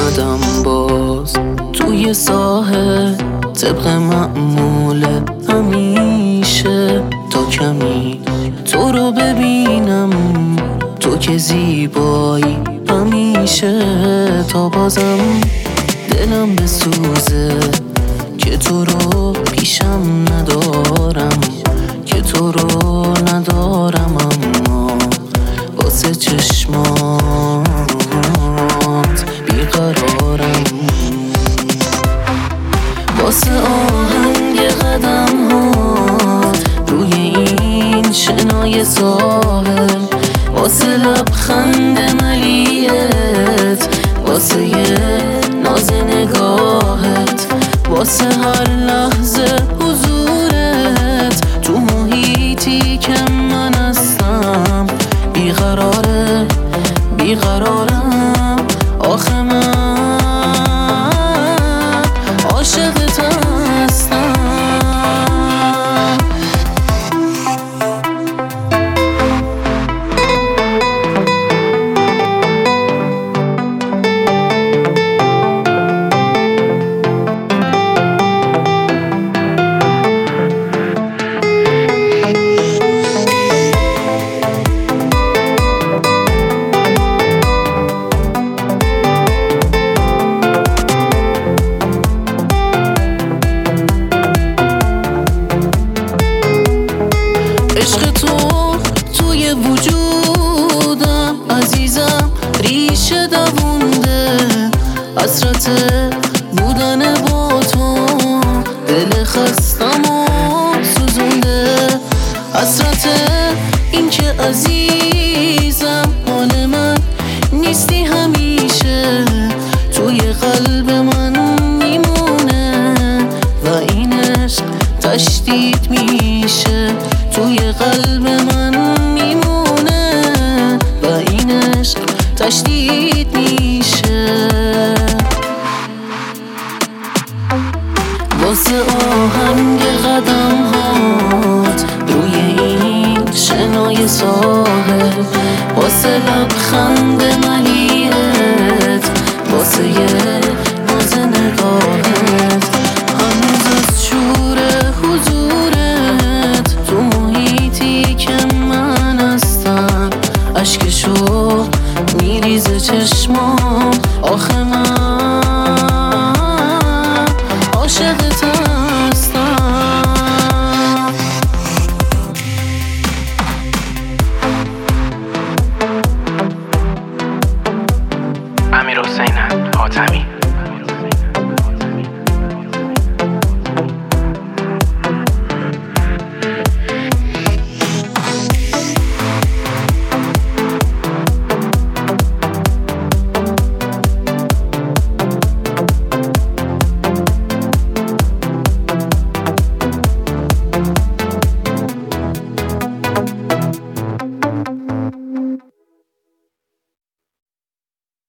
اومدم باز توی ساحل طبق معمول همیشه، تا کمی تو رو ببینم، تو که زیبایی همیشه. تا بازم دلم بسوزه که تو رو پیشم ندارم، که تو رو ندارم، اما واسه چشمات بیقرارم، واسه آهنگ قدم هات روی این شنای ساحل، واسه لبخند ملیت، واسه یه ناز نگاهت، واسه هر لحظه حضورت تو محیطی که من هستم. بیقراره بیقرارم، آخه من عاشقت هستم. عشق تو توی وجودم عزیزم ریشه دوونده، حسرت بودن با تو دل خستم و سوزونده، حسرت این که عزیزم حال من نیستی همیشه، توی قلب من میمونه و این عشق تشدید میشه، توی قلب من میمونه و این عشق تشدید میشه. واسه آهنگ قدم هات روی این شنای ساحل، واسه لبخند ملیت، واسه یه ناز نگاهت، هنوز از شور حضورت تو محیطی که من هستم. اشکشو میریزه چشمام، آخه من عاشقت هستم. امیرحسین حاتمی.